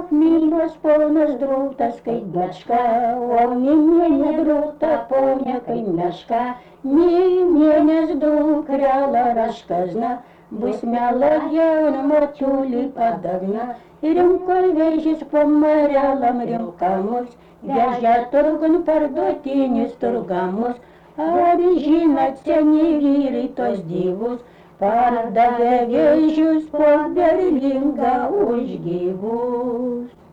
mylios ponas drūtas kaip bačka, o minienė drūta ponė kaip meška. Minienės dukrela raškazna, bus melagėn močiulį padagna. Rinko vežys po marelam rinkamus, vežė turgun parduotinis turgamus. Ar žinot, seni vyrai tos divus, pardavė vežius po Berlingą už gyvus.